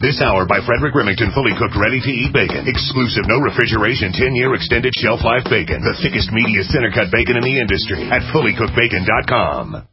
This hour by Frederick Remington, fully cooked, ready-to-eat bacon. Exclusive, no refrigeration, 10-year extended shelf life bacon. The thickest, meatiest center-cut bacon in the industry at fullycookedbacon.com.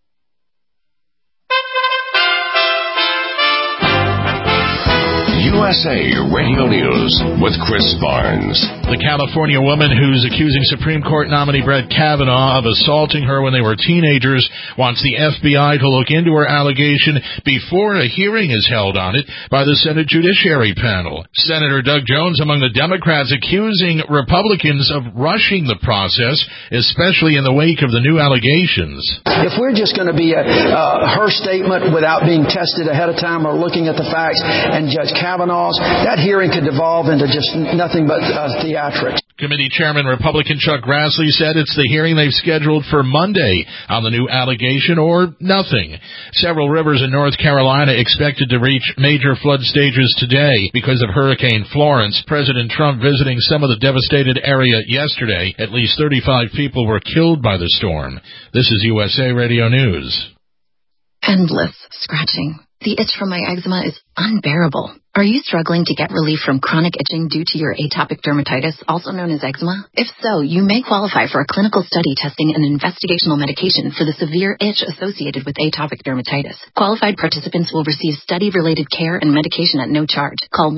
USA Radio News with Chris Barnes. The California woman who's accusing Supreme Court nominee Brett Kavanaugh of assaulting her when they were teenagers wants the FBI to look into her allegation before a hearing is held on it by the Senate Judiciary Panel. Senator Doug Jones among the Democrats accusing Republicans of rushing the process, especially in the wake of the new allegations. If we're just going to be her statement without being tested ahead of time or looking at the facts and Judge Kavanaugh's, that hearing could devolve into just nothing but theatrics. Committee Chairman Republican Chuck Grassley said it's the hearing they've scheduled for Monday on the new allegation or nothing. Several rivers in North Carolina expected to reach major flood stages today because of Hurricane Florence. President Trump visiting some of the devastated area yesterday. At least 35 people were killed by the storm. This is USA Radio News. Endless scratching. The itch from my eczema is unbearable. Are you struggling to get relief from chronic itching due to your atopic dermatitis, also known as eczema? If so, you may qualify for a clinical study testing an investigational medication for the severe itch associated with atopic dermatitis. Qualified participants will receive study-related care and medication at no charge. Call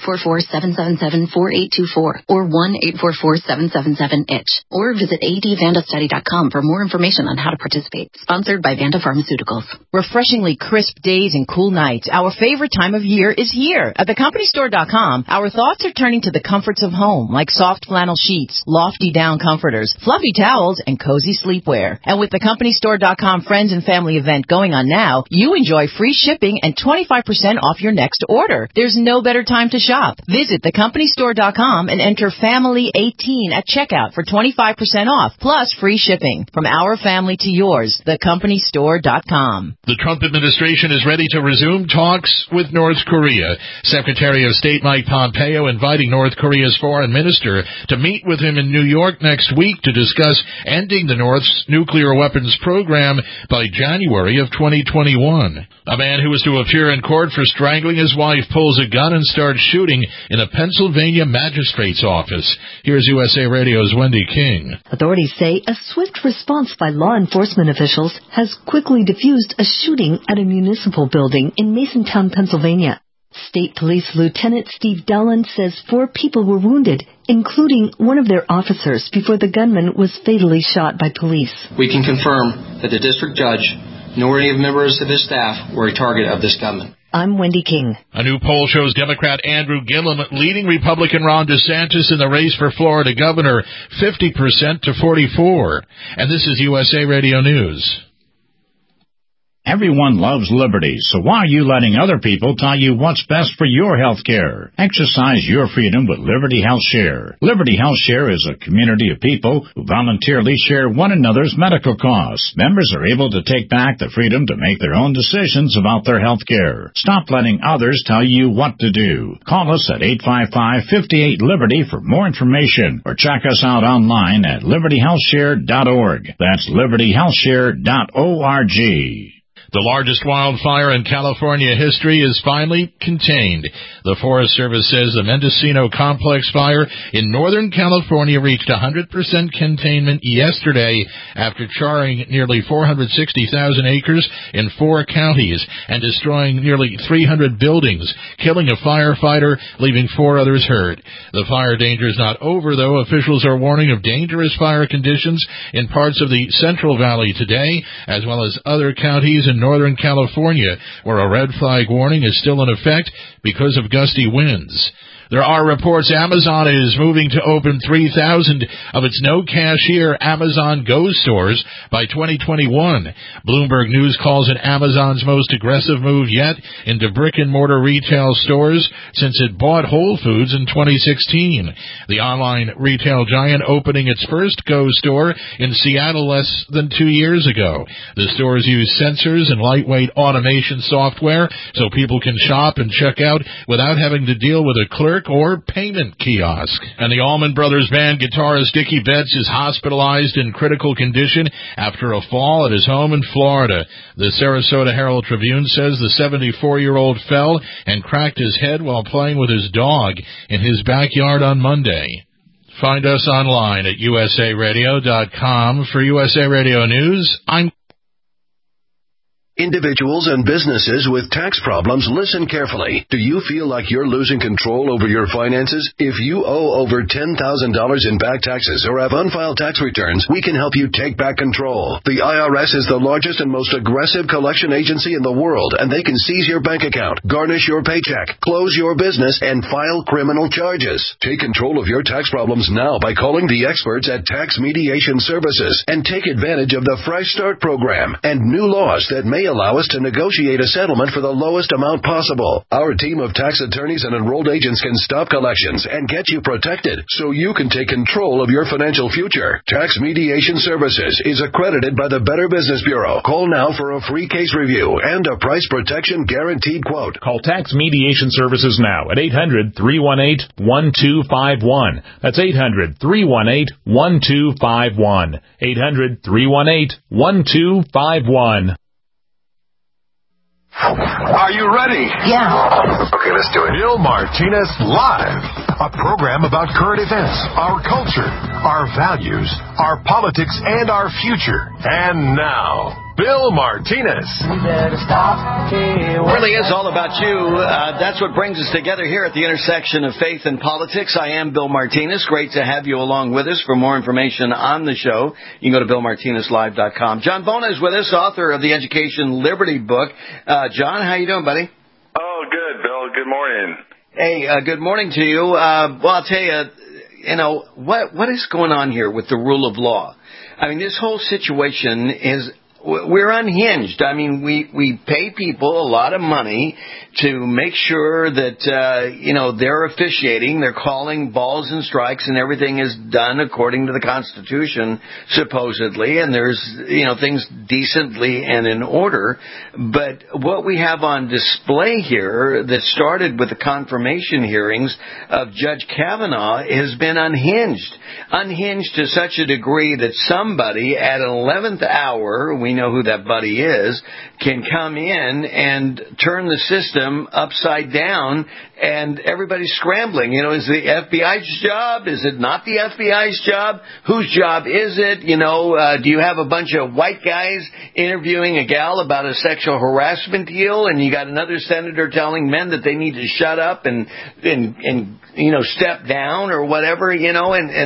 1-844-777-4824 or 1-844-777-ITCH or visit advandastudy.com for more information on how to participate. Sponsored by Vanda Pharmaceuticals. Refreshingly crisp days and cool nights. Our favorite time of year is here. At thecompanystore.com, our thoughts are turning to the comforts of home, like soft flannel sheets, lofty down comforters, fluffy towels, and cozy sleepwear. And with the companystore.com Friends and Family event going on now, you enjoy free shipping and 25% off your next order. There's no better time to shop. Visit thecompanystore.com and enter Family18 at checkout for 25% off, plus free shipping. From our family to yours, thecompanystore.com. The Trump administration is ready to resume talks with North Korea. Secretary of State Mike Pompeo inviting North Korea's foreign minister to meet with him in New York next week to discuss ending the North's nuclear weapons program by January of 2021. A man who was to appear in court for strangling his wife pulls a gun and starts shooting in a Pennsylvania magistrate's office. Here's USA Radio's Wendy King. Authorities say a swift response by law enforcement officials has quickly defused a shooting at a municipal building in Masontown, Pennsylvania. State Police Lieutenant Steve Dallin says 4 people were wounded, including one of their officers, before the gunman was fatally shot by police. We can confirm that the district judge nor any of members of his staff were a target of this gunman. I'm Wendy King. A new poll shows Democrat Andrew Gillum leading Republican Ron DeSantis in the race for Florida governor, 50% to 44%. And this is USA Radio News. Everyone loves liberty, so why are you letting other people tell you what's best for your health care? Exercise your freedom with Liberty Health Share. Liberty Health Share is a community of people who voluntarily share one another's medical costs. Members are able to take back the freedom to make their own decisions about their health care. Stop letting others tell you what to do. Call us at 855-58-LIBERTY for more information, or check us out online at libertyhealthshare.org. That's libertyhealthshare.org. The largest wildfire in California history is finally contained. The Forest Service says the Mendocino Complex fire in Northern California reached 100% containment yesterday after charring nearly 460,000 acres in 4 counties and destroying nearly 300 buildings, killing a firefighter, leaving 4 others hurt. The fire danger is not over, though. Officials are warning of dangerous fire conditions in parts of the Central Valley today, as well as other counties in Northern California, where a red flag warning is still in effect because of gusty winds. There are reports Amazon is moving to open 3,000 of its no-cashier Amazon Go stores by 2021. Bloomberg News calls it Amazon's most aggressive move yet into brick-and-mortar retail stores since it bought Whole Foods in 2016. The online retail giant opening its first Go store in Seattle less than 2 years ago. The stores use sensors and lightweight automation software so people can shop and check out without having to deal with a clerk clerk or payment kiosk. And the Allman Brothers Band guitarist Dickie Betts is hospitalized in critical condition after a fall at his home in Florida. The Sarasota Herald-Tribune says the 74-year-old fell and cracked his head while playing with his dog in his backyard on Monday. Find us online at usaradio.com. For USA Radio News, I'm Individuals and businesses with tax problems, listen carefully. Do you feel like you're losing control over your finances? If you owe over $10,000 in back taxes or have unfiled tax returns, we can help you take back control. The IRS is the largest and most aggressive collection agency in the world, and they can seize your bank account, garnish your paycheck, close your business, and file criminal charges. Take control of your tax problems now by calling the experts at Tax Mediation Services and take advantage of the Fresh Start program and new laws that may allow us to negotiate a settlement for the lowest amount possible. Our team of tax attorneys and enrolled agents can stop collections and get you protected so you can take control of your financial future. Tax Mediation Services is accredited by the Better Business Bureau. Call now for a free case review and a price protection guaranteed quote. Call Tax Mediation Services now at 800-318-1251. That's 800-318-1251. 800-318-1251. Are you ready? Yeah. Okay, let's do it. Bill Martinez Live, a program about current events, our culture, our values, our politics, and our future. And now, Bill Martinez. It really is all about you. That's what brings us together here at the intersection of faith and politics. I am Bill Martinez. Great to have you along with us. For more information on the show, you can go to BillMartinezLive.com. John Bona is with us, author of the Education Liberty book. John, how you doing, buddy? Oh, good, Bill. Good morning. Hey, good morning to you. Well, I'll tell you, what is going on here with the rule of law? I mean, this whole situation is... We're unhinged. I mean, we pay people a lot of money to make sure that, they're officiating, they're calling balls and strikes, and everything is done according to the Constitution, supposedly, and there's, things decently and in order. But what we have on display here that started with the confirmation hearings of Judge Kavanaugh has been unhinged to such a degree that somebody at an 11th hour, we know who that buddy is, can come in and turn the system upside down, and everybody's scrambling. Is the FBI's job? Is it not the FBI's job? Whose job is it? Do you have a bunch of white guys interviewing a gal about a sexual harassment deal, and you got another senator telling men that they need to shut up and step down or whatever, it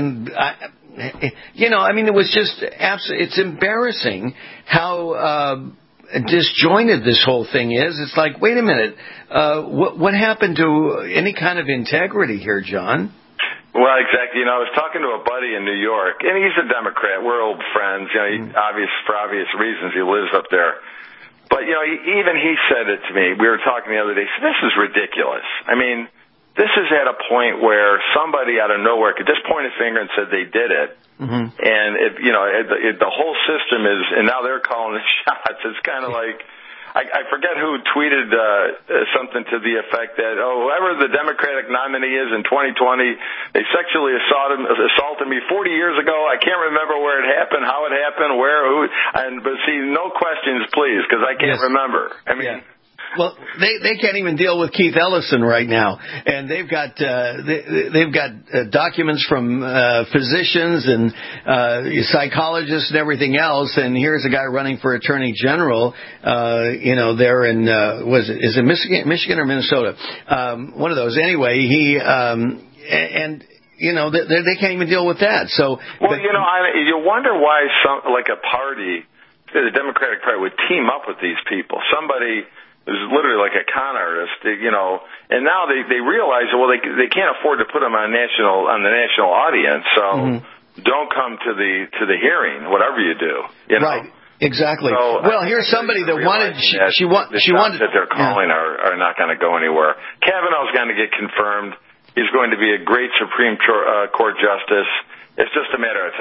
was just it's embarrassing how disjointed this whole thing is. It's like, wait a minute, what happened to any kind of integrity here, John? Well, exactly. I was talking to a buddy in New York, and he's a Democrat. We're old friends. For obvious reasons, he lives up there. But even he said it to me. We were talking the other day. So this is ridiculous. I mean, this is at a point where somebody out of nowhere could just point a finger and said they did it. Mm-hmm. And the whole system is, and now they're calling the shots. It's kind of like, I forget who tweeted something to the effect that, whoever the Democratic nominee is in 2020, they sexually assaulted me 40 years ago. I can't remember where it happened, how it happened, where, who. But see, no questions, please, because I can't remember. I mean. Yeah. Well, they can't even deal with Keith Ellison right now, and they've got documents from physicians and psychologists and everything else. And here's a guy running for Attorney General. There in is it Michigan or Minnesota? One of those. Anyway, he they can't even deal with that. So, well, you wonder why like a party, the Democratic Party, would team up with these people. Somebody is literally like a con artist, and now they realize, well, they can't afford to put them on the national audience, so don't come to the hearing, whatever you do, Right. Exactly. So, well, here's somebody that wanted she wanted that they're calling are not going to go anywhere. Kavanaugh's going to get confirmed. He's going to be a great Supreme Court justice. It's just a matter of time.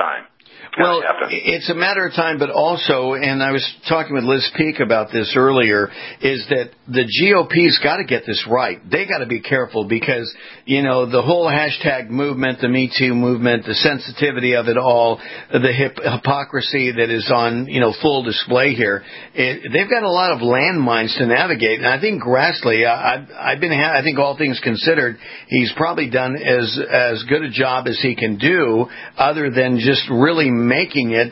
Well, it's a matter of time, but also, and I was talking with Liz Peek about this earlier, is that the GOP's got to get this right. They got to be careful because, the whole hashtag movement, the Me Too movement, the sensitivity of it all, the hypocrisy that is on, full display here, they've got a lot of landmines to navigate. And I think Grassley, I think all things considered, he's probably done as good a job as he can do, other than just really making it,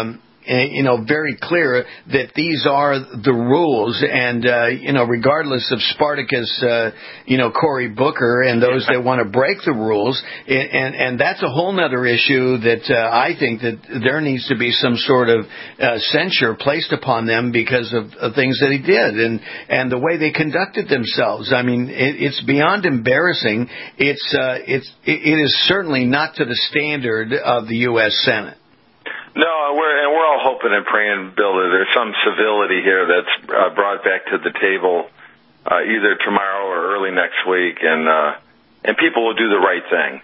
very clear that these are the rules, and regardless of Spartacus, Cory Booker, and those that want to break the rules, and that's a whole nother issue that I think that there needs to be some sort of censure placed upon them because of things that he did and the way they conducted themselves. I mean, it's beyond embarrassing. It is certainly not to the standard of the U.S. Senate. No, we're all hoping and praying, Bill, that there's some civility here that's brought back to the table either tomorrow or early next week, and people will do the right thing.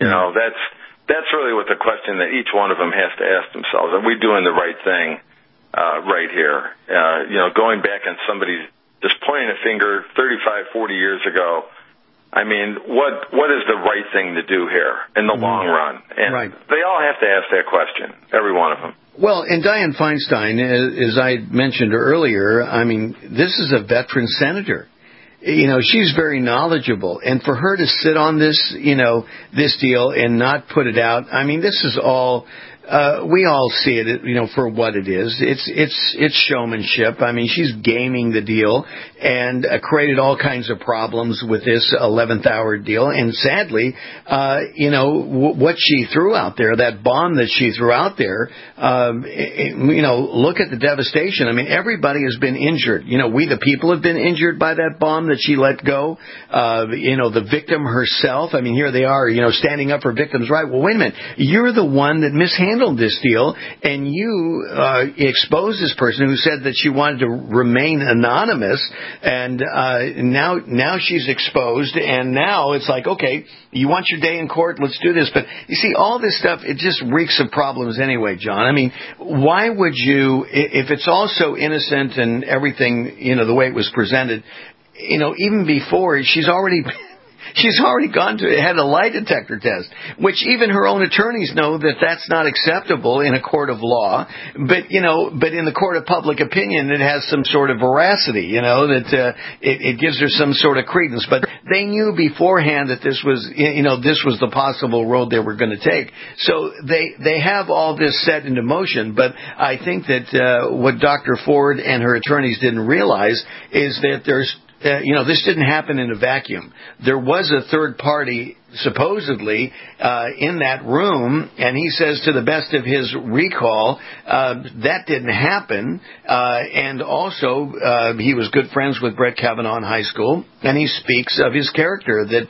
That's really what the question that each one of them has to ask themselves: are we doing the right thing right here? Going back on somebody just pointing a finger 35, 40 years ago. I mean, what is the right thing to do here in the long run? And they all have to ask that question, every one of them. Well, and Dianne Feinstein, as I mentioned earlier, I mean, this is a veteran senator. She's very knowledgeable. And for her to sit on this, this deal and not put it out, I mean, this is all... we all see it, for what it is. It's showmanship. I mean, she's gaming the deal and created all kinds of problems with this 11th hour deal. And sadly, what she threw out there, that bomb that she threw out there, look at the devastation. I mean, everybody has been injured. We the people have been injured by that bomb that she let go. The victim herself. I mean, here they are, standing up for victims' right. Well, wait a minute. You're the one that mishandled this deal, and you exposed this person who said that she wanted to remain anonymous, and now she's exposed, and now it's like, okay, you want your day in court, let's do this. But you see, all this stuff, it just reeks of problems anyway, John. I mean, why would you, if it's all so innocent and everything, the way it was presented, even before, she's already had a lie detector test, which even her own attorneys know that that's not acceptable in a court of law. But in the court of public opinion, it has some sort of veracity, that it gives her some sort of credence. But they knew beforehand that this was the possible road they were going to take. So they have all this set into motion. But I think that what Dr. Ford and her attorneys didn't realize is that there's this didn't happen in a vacuum. There was a third party, supposedly, in that room, and he says, to the best of his recall, that didn't happen. And also, he was good friends with Brett Kavanaugh in high school, and he speaks of his character, that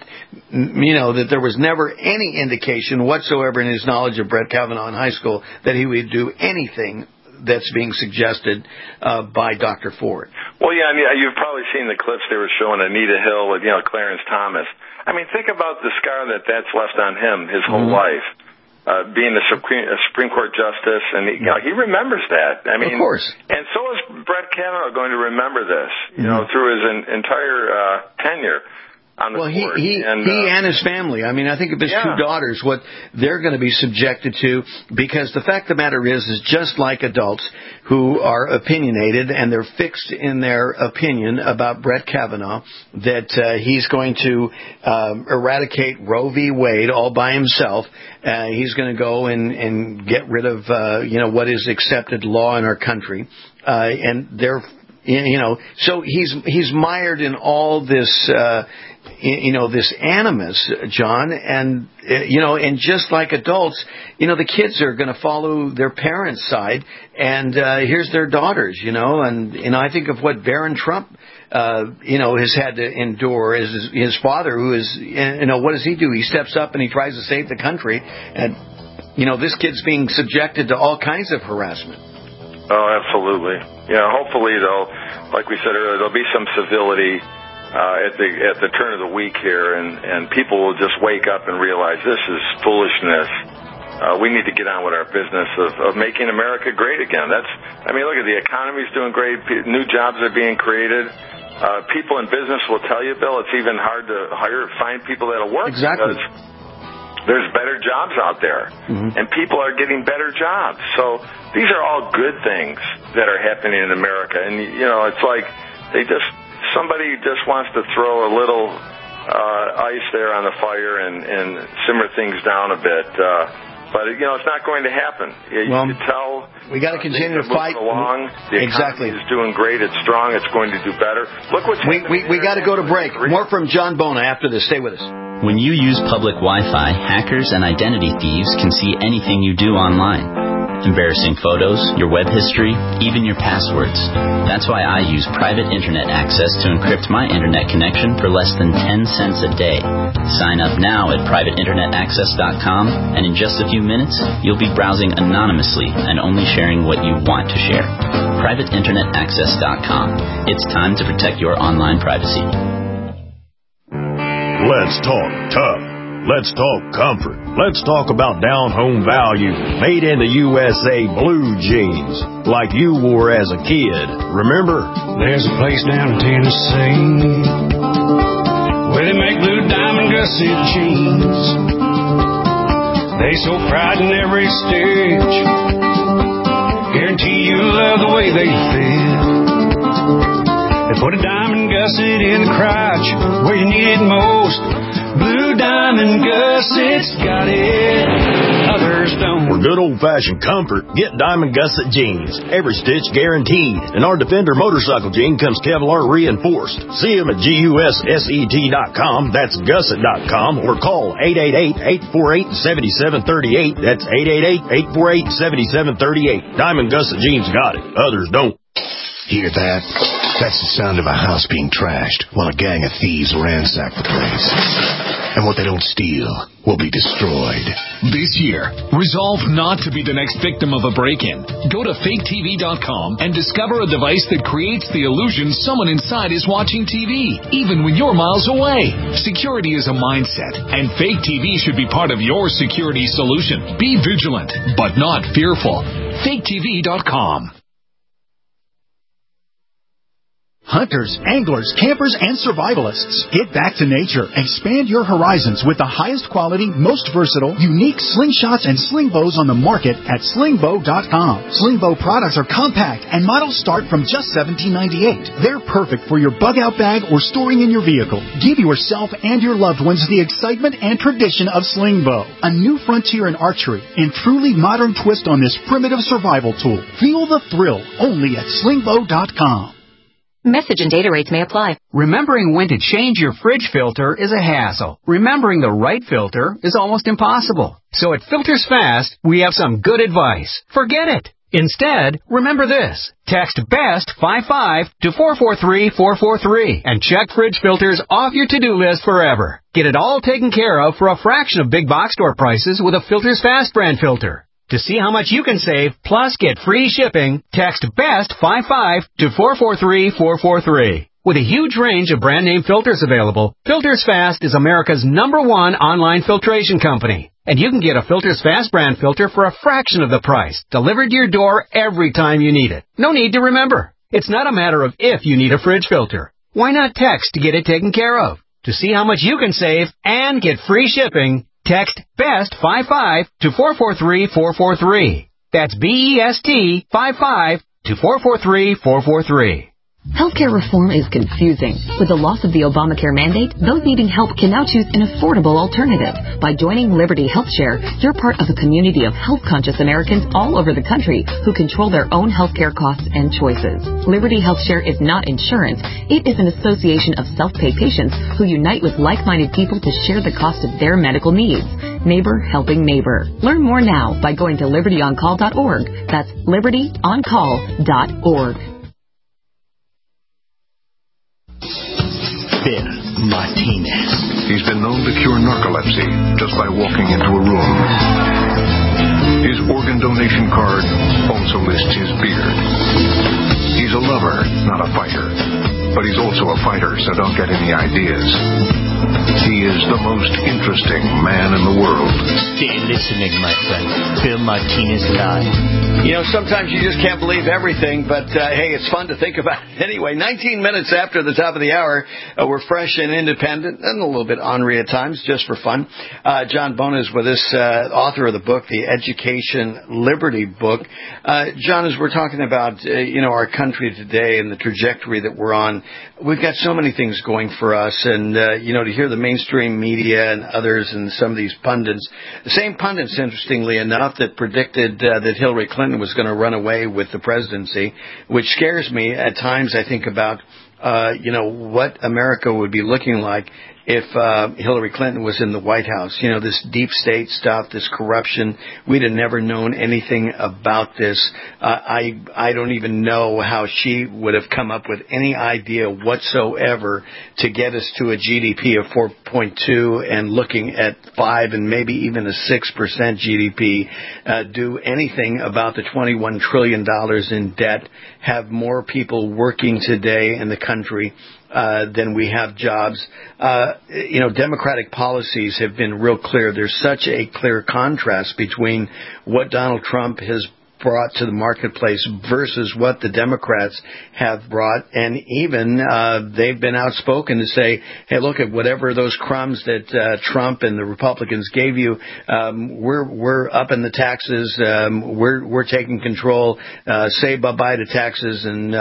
there was never any indication whatsoever in his knowledge of Brett Kavanaugh in high school that he would do anything that's being suggested by Dr. Ford. Well, yeah, you've probably seen the clips they were showing Anita Hill with, Clarence Thomas. I mean, think about the scar that's left on him his whole life, being a Supreme Court justice, and he remembers that. I mean, of course. And so is Brett Kavanaugh going to remember this, through his entire tenure. He and his family. I mean, I think of his two daughters, what they're going to be subjected to, because the fact of the matter is just like adults who are opinionated and they're fixed in their opinion about Brett Kavanaugh, that he's going to eradicate Roe v. Wade all by himself. He's going to go and get rid of, what is accepted law in our country. And they're, so he's mired in all this, this animus, John, and, and just like adults, the kids are going to follow their parents' side, and here's their daughters, and I think of what Barron Trump, has had to endure is his father, who is, what does he do? He steps up and he tries to save the country, and, this kid's being subjected to all kinds of harassment. Oh, absolutely. Hopefully, though, like we said earlier, there'll be some civility at the turn of the week here, and people will just wake up and realize this is foolishness, we need to get on with our business of making America great again. Look at the economy's doing great. New jobs are being created. People in business will tell you, Bill, it's even hard to find people that'll work. Exactly. Because there's better jobs out there, and people are getting better jobs. So these are all good things that are happening in America. And, it's like somebody just wants to throw a little ice there on the fire and simmer things down a bit. But, it's not going to happen. You can tell. We got to continue to fight. Along. The economy is doing great. It's strong. It's going to do better. Look what's happening. We got to go to break. More from John Bona after this. Stay with us. When you use public Wi-Fi, hackers and identity thieves can see anything you do online. Embarrassing photos, your web history, even your passwords. That's why I use private internet access to encrypt my internet connection for less than 10 cents a day. Sign up now at privateinternetaccess.com, and in just a few minutes, you'll be browsing anonymously and only sharing what you want to share. privateinternetaccess.com. It's time to protect your online privacy. Let's talk tough. Let's talk comfort. Let's talk about down-home value, made in the USA blue jeans, like you wore as a kid. Remember? There's a place down in Tennessee where they make blue diamond gusset jeans. They so pride in every stitch, guarantee you love the way they fit. They put a diamond gusset in the crotch where you need it most. Blue Diamond Gussets got it, others don't. For good old-fashioned comfort, get Diamond Gusset jeans. Every stitch guaranteed. And our Defender motorcycle jean comes Kevlar reinforced. See them at GUSSET.com, that's gusset.com, or call 888-848-7738. That's 888-848-7738. Diamond Gusset jeans got it, others don't. Hear that? That's the sound of a house being trashed while a gang of thieves ransack the place. And what they don't steal will be destroyed. This year, resolve not to be the next victim of a break-in. Go to faketv.com and discover a device that creates the illusion someone inside is watching TV, even when you're miles away. Security is a mindset, and Fake TV should be part of your security solution. Be vigilant, but not fearful. faketv.com. Hunters, anglers, campers, and survivalists. Get back to nature. Expand your horizons with the highest quality, most versatile, unique slingshots and sling bows on the market at slingbow.com. Slingbow products are compact and models start from just $17.98. They're perfect for your bug-out bag or storing in your vehicle. Give yourself and your loved ones the excitement and tradition of Slingbow, a new frontier in archery and truly modern twist on this primitive survival tool. Feel the thrill only at slingbow.com. Message and data rates may apply. Remembering when to change your fridge filter is a hassle. Remembering the right filter is almost impossible. So at Filters Fast, we have some good advice. Forget it. Instead, remember this. Text BEST55 to 443-443 and check fridge filters off your to-do list forever. Get it all taken care of for a fraction of big box store prices with a Filters Fast brand filter. To see how much you can save, plus get free shipping, text BEST55 to 443-443. With a huge range of brand name filters available, Filters Fast is America's #1 online filtration company. And you can get a Filters Fast brand filter for a fraction of the price, delivered to your door every time you need it. No need to remember. It's not a matter of if you need a fridge filter. Why not text to get it taken care of? To see how much you can save and get free shipping, text BEST55 to 443-443. That's BEST55 to 443-443. Healthcare reform is confusing. With the loss of the Obamacare mandate, those needing help can now choose an affordable alternative. By joining Liberty HealthShare, you're part of a community of health-conscious Americans all over the country who control their own healthcare costs and choices. Liberty HealthShare is not insurance. It is an association of self-pay patients who unite with like-minded people to share the cost of their medical needs. Neighbor helping neighbor. Learn more now by going to libertyoncall.org. That's libertyoncall.org. Bill Martinez. He's been known to cure narcolepsy just by walking into a room. His organ donation card also lists his beard. He's a lover, not a fighter. But he's also a fighter, so don't get any ideas. He is the most interesting man in the world. Stay listening, my friend. Bill Martinez Live. You know, sometimes you just can't believe everything, but hey, it's fun to think about. Anyway, 19 minutes after the top of the hour, we're fresh and independent, and a little bit ornery at times, just for fun. John Bona is with us, author of the book, the Education Liberty book. John, as we're talking about, our country today and the trajectory that we're on, we've got so many things going for us, and, to hear the mainstream media and others and some of these pundits, the same pundits, interestingly enough, that predicted that Hillary Clinton was going to run away with the presidency, which scares me at times. I think about, what America would be looking like if Hillary Clinton was in the White House. This deep state stuff, this corruption, we'd have never known anything about this. I don't even know how she would have come up with any idea whatsoever to get us to a GDP of 4.2 and looking at 5 and maybe even a 6% GDP, do anything about the $21 trillion in debt, have more people working today in the country than we have jobs. Democratic policies have been real clear. There's such a clear contrast between what Donald Trump has brought to the marketplace versus what the Democrats have brought. And even they've been outspoken to say, hey, look at whatever those crumbs that Trump and the Republicans gave you, we're upping the taxes, we're taking control, say bye-bye to taxes, and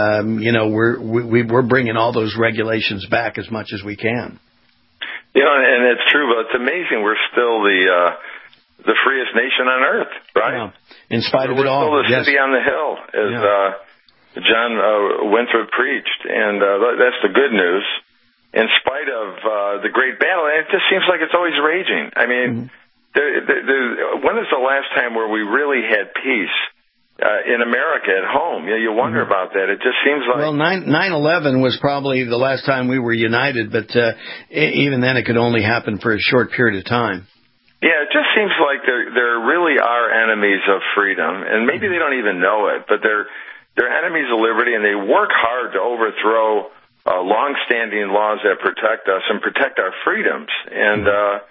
we're bringing all those regulations back as much as we can. And it's true, but it's amazing we're still the freest nation on earth, right? Yeah. In spite of it all. We're still the city on the hill, as John Winthrop preached, and that's the good news. In spite of the great battle, and it just seems like it's always raging. I mean, when is the last time where we really had peace in America at home? You wonder about that. It just seems like... Well, 9/11 was probably the last time we were united, but even then it could only happen for a short period of time. Yeah, it just seems like there really are enemies of freedom, and maybe they don't even know it, but they're enemies of liberty, and they work hard to overthrow long-standing laws that protect us and protect our freedoms. And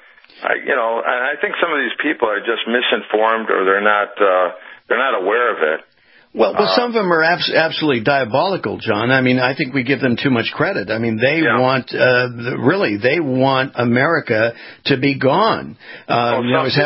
I think some of these people are just misinformed, or they're not aware of it. Well, some of them are absolutely diabolical, John. I mean, I think we give them too much credit. I mean, they want, they want America to be gone. That's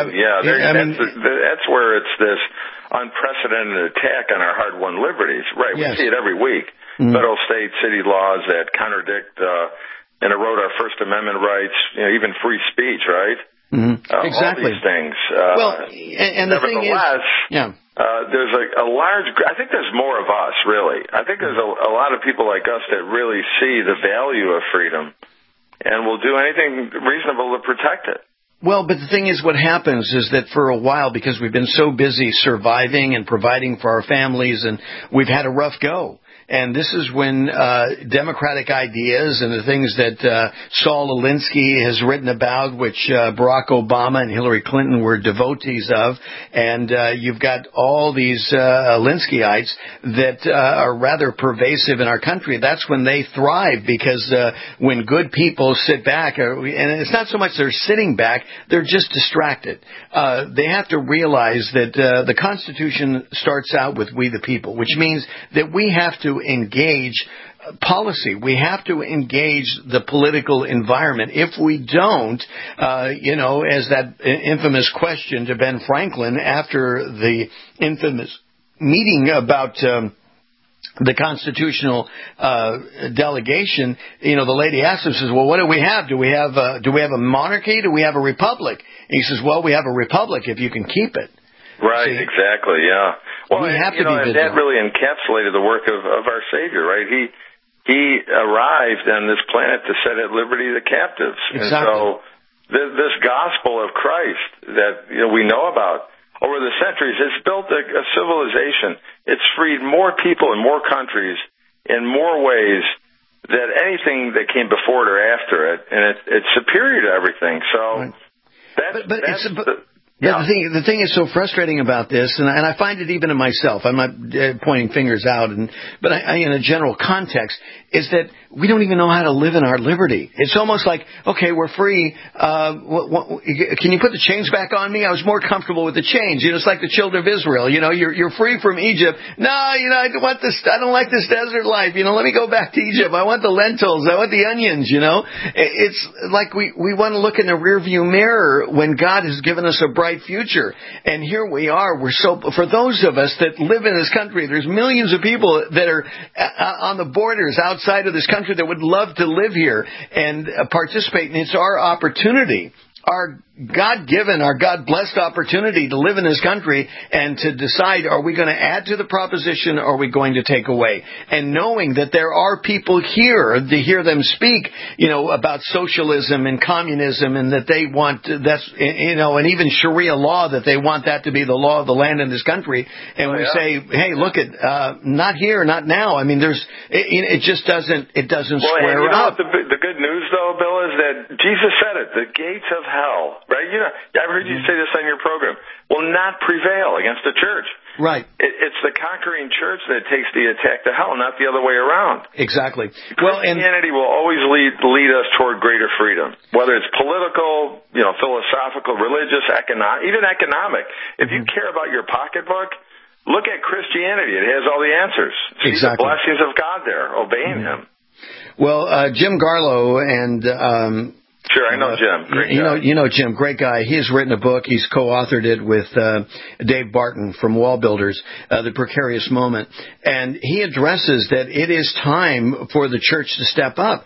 where it's this unprecedented attack on our hard-won liberties. Right, we see it every week. Federal, state, city laws that contradict and erode our First Amendment rights, even free speech, right? Exactly. All these things. And the thing is... there's a large, I think there's more of us, really. I think there's a lot of people like us that really see the value of freedom and will do anything reasonable to protect it. Well, but the thing is, what happens is that for a while, because we've been so busy surviving and providing for our families, and we've had a rough go. And this is when democratic ideas and the things that Saul Alinsky has written about, which Barack Obama and Hillary Clinton were devotees of, and you've got all these Alinskyites that are rather pervasive in our country. That's when they thrive, because when good people sit back, and it's not so much they're sitting back, they're just distracted. They have to realize that the Constitution starts out with we the people, which means that we have to engage policy. We have to engage the political environment. If we don't, as that infamous question to Ben Franklin after the infamous meeting about the constitutional delegation, the lady asks him, says, well, what do we have? Do we have a monarchy? Do we have a republic? And he says, well, we have a republic if you can keep it. Right, exactly, yeah. Well, and that really encapsulated the work of our Savior, right? He arrived on this planet to set at liberty the captives. Exactly. And so this gospel of Christ that we know about over the centuries, it's built a civilization. It's freed more people in more countries in more ways than anything that came before it or after it, and it's superior to everything. So the thing is so frustrating about this, and I find it even in myself. I'm not pointing fingers out, but in a general context, is that we don't even know how to live in our liberty. It's almost like, okay, we're free. Can you put the chains back on me? I was more comfortable with the chains. It's like the children of Israel. You're free from Egypt. No, I don't like this desert life. Let me go back to Egypt. I want the lentils. I want the onions. It's like we want to look in the rearview mirror when God has given us a bright future. And here we are. For those of us that live in this country, there's millions of people that are on the borders outside of this country that would love to live here and participate. And it's our opportunity, our God-given, our God-blessed opportunity to live in this country and to decide, are we going to add to the proposition or are we going to take away? And knowing that there are people here to hear them speak, about socialism and communism and that they want, and even Sharia law, that they want that to be the law of the land in this country. And we say, hey, look not here, not now. I mean, it just doesn't square up. The good news though, Bill, is that Jesus said it, the gates of hell, right? I've heard you say this on your program, will not prevail against the church. Right. It's the conquering church that takes the attack to hell, not the other way around. Exactly. Christianity will always lead us toward greater freedom, whether it's political, philosophical, religious, even economic. If you care about your pocketbook, look at Christianity. It has all the answers. See the blessings of God there, obeying Him. Well, Jim Garlow and Sure, I know Jim. Great guy. You know Jim, great guy. He has written a book. He's co-authored it with Dave Barton from Wall Builders, The Precarious Moment. And he addresses that it is time for the church to step up.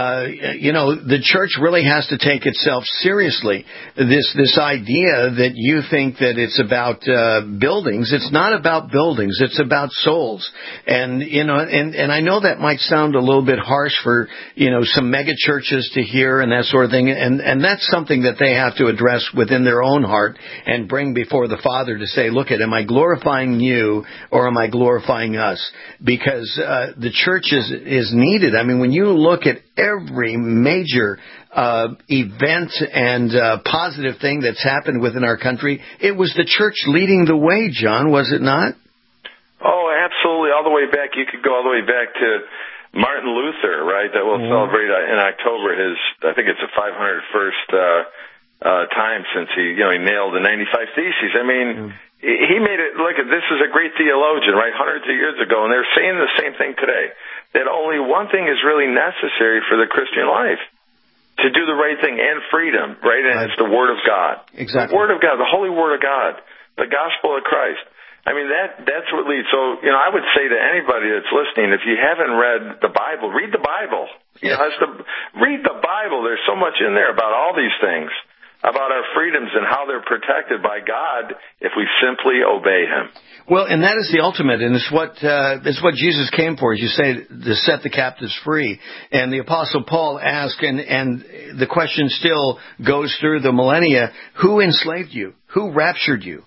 The church really has to take itself seriously. This idea that you think that it's about buildings, it's not about buildings. It's about souls. And I know that might sound a little bit harsh for some mega churches to hear and that sort of thing. And that's something that they have to address within their own heart and bring before the Father to say, look, am I glorifying you or am I glorifying us? Because the church is needed. I mean, when you look at every major event and positive thing that's happened within our country, it was the church leading the way, John, was it not? Oh, absolutely. All the way back. You could go all the way back to Martin Luther, right? That we'll celebrate in October. I think it's the 501st time since he nailed the 95 Theses. I mean, he made it. Look, this is a great theologian, right? Hundreds of years ago, and they're saying the same thing today. That only one thing is really necessary for the Christian life: to do the right thing and freedom, right? And it's the Word of God. Exactly. The Word of God, the Holy Word of God, the Gospel of Christ. I mean, that's what leads. So, I would say to anybody that's listening, if you haven't read the Bible, read the Bible. Yes. Read the Bible. There's so much in there about all these things, about our freedoms and how they're protected by God if we simply obey Him. Well, and that is the ultimate, and it's what Jesus came for, as you say, to set the captives free. And the Apostle Paul asked, and the question still goes through the millennia, who enslaved you? Who raptured you?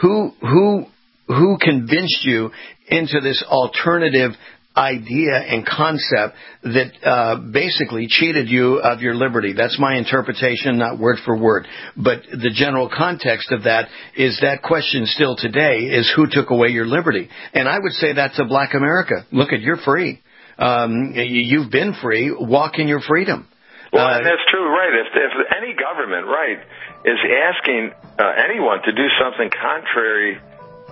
Who convinced you into this alternative idea and concept that basically cheated you of your liberty? That's my interpretation, not word for word. But the general context of that is that question still today is who took away your liberty? And I would say that's a black America. Look, you're free. You've been free. Walk in your freedom. Well, and that's true, right? If any government, right, is asking anyone to do something contrary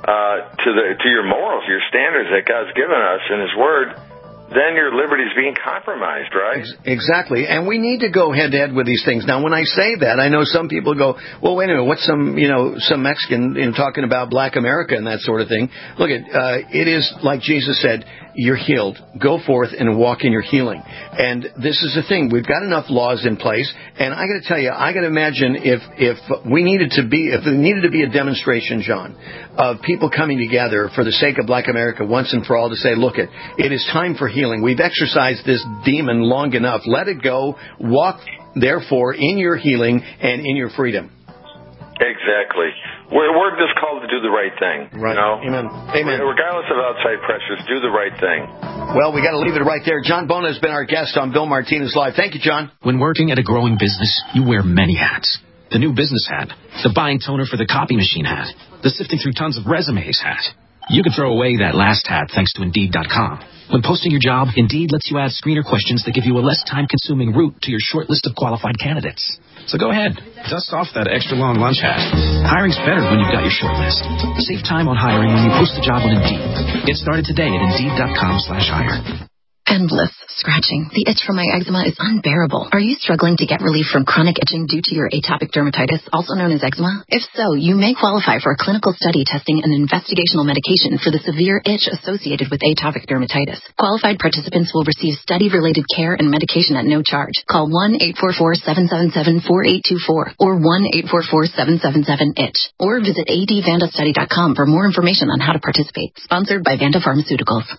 to your morals, your standards that God's given us in His Word, then your liberty is being compromised, right? Exactly. And we need to go head to head with these things. Now, when I say that, I know some people go, well, wait a minute, what's some Mexican talking about black America and that sort of thing? Look, it is like Jesus said, you're healed. Go forth and walk in your healing. And this is the thing. We've got enough laws in place. And I got to tell you, I got to imagine if there needed to be a demonstration, John, of people coming together for the sake of black America once and for all to say, look, it is time for healing. We've exercised this demon long enough. Let it go. Walk, therefore, in your healing and in your freedom. Exactly. We're just called to do the right thing. Right. Amen. Regardless of outside pressures, do the right thing. Well, we got to leave it right there. John Bona has been our guest on Bill Martinez Live. Thank you, John. When working at a growing business, you wear many hats. The new business hat, the buying toner for the copy machine hat, the sifting through tons of resumes hat. You can throw away that last hat thanks to Indeed.com. When posting your job, Indeed lets you add screener questions that give you a less time-consuming route to your short list of qualified candidates. So go ahead, dust off that extra long lunch hat. Hiring's better when you've got your short list. Save time on hiring when you post a job on Indeed. Get started today at Indeed.com/hire. Endless scratching. The itch from my eczema is unbearable. Are you struggling to get relief from chronic itching due to your atopic dermatitis, also known as eczema? If so, you may qualify for a clinical study testing an investigational medication for the severe itch associated with atopic dermatitis. Qualified participants will receive study-related care and medication at no charge. Call 1-844-777-4824 or 1-844-777-ITCH or visit advandastudy.com for more information on how to participate. Sponsored by Vanda Pharmaceuticals.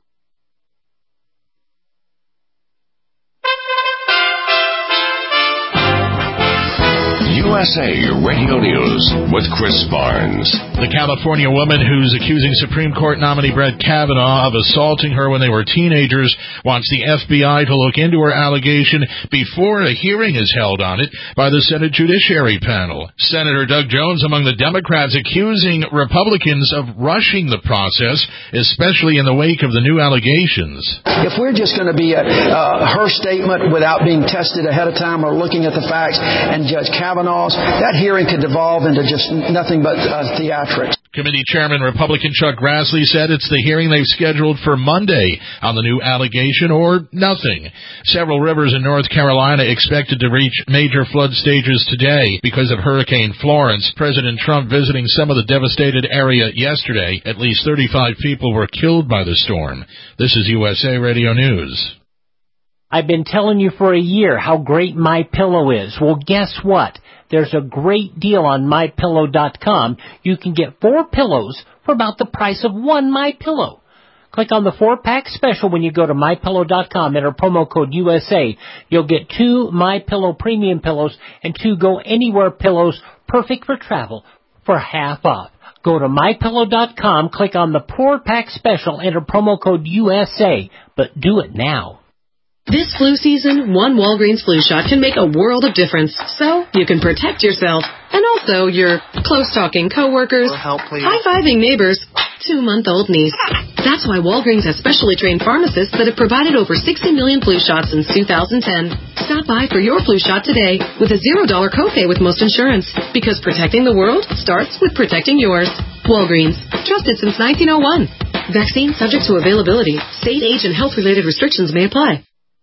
USA Radio News with Chris Barnes. The California woman who's accusing Supreme Court nominee Brett Kavanaugh of assaulting her when they were teenagers wants the FBI to look into her allegation before a hearing is held on it by the Senate Judiciary Panel. Senator Doug Jones among the Democrats accusing Republicans of rushing the process, especially in the wake of the new allegations. If we're just going to be her statement without being tested ahead of time or looking at the facts and Judge Kavanaugh's, that hearing could devolve into just nothing but theatrics. Committee Chairman Republican Chuck Grassley said it's the hearing they've scheduled for Monday on the new allegation or nothing. Several rivers in North Carolina expected to reach major flood stages today because of Hurricane Florence. President Trump visiting some of the devastated area yesterday. At least 35 people were killed by the storm. This is USA Radio News. I've been telling you for a year how great MyPillow is. Well, guess what? There's a great deal on MyPillow.com. You can get 4 pillows for about the price of 1 MyPillow. Click on the 4-pack special when you go to MyPillow.com. Enter promo code USA. You'll get 2 MyPillow premium pillows and 2 Go Anywhere pillows, perfect for travel, for half off. Go to MyPillow.com, click on the 4-pack special, enter promo code USA, but do it now. This flu season, one Walgreens flu shot can make a world of difference, so you can protect yourself and also your close-talking coworkers, high-fiving neighbors, 2-month-old niece. That's why Walgreens has specially trained pharmacists that have provided over 60 million flu shots since 2010. Stop by for your flu shot today with a $0 copay with most insurance, because protecting the world starts with protecting yours. Walgreens, trusted since 1901. Vaccine subject to availability. State, age, and health-related restrictions may apply.